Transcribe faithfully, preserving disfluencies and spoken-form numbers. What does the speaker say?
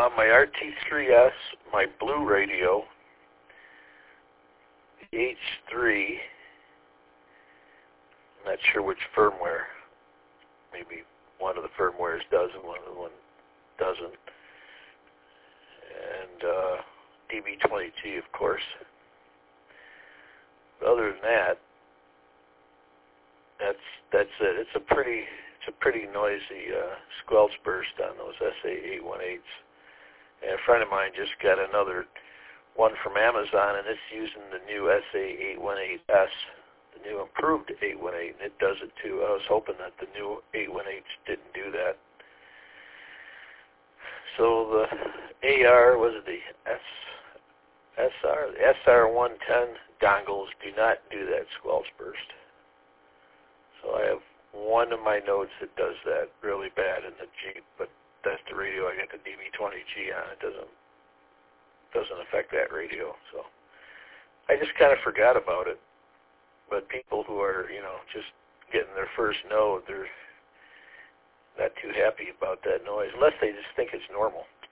Uh, my R T three S, my Blue radio, the H three, I'm not sure which firmware. Maybe one of the firmwares does and one of the one doesn't. And uh, D B twenty G, of course. But other than that, that's that's it. It's a pretty it's a pretty noisy uh, squelch burst on those S A eight eighteens. And a friend of mine just got another one from Amazon, and it's using the new S A eight eighteen S, the new improved eight eighteen, and it does it too. I was hoping that the new eight eighteens didn't do that. So the A R, was it the S, SR, the S R one ten dongles do not do that squelch burst. So I have one of my nodes that does that really bad in the Jeep, but that's the radio I got the D B twenty G on. It doesn't doesn't affect that radio. So I just kind of forgot about it. But people who are, you know, just getting their first node, they're not too happy about that noise, unless they just think it's normal.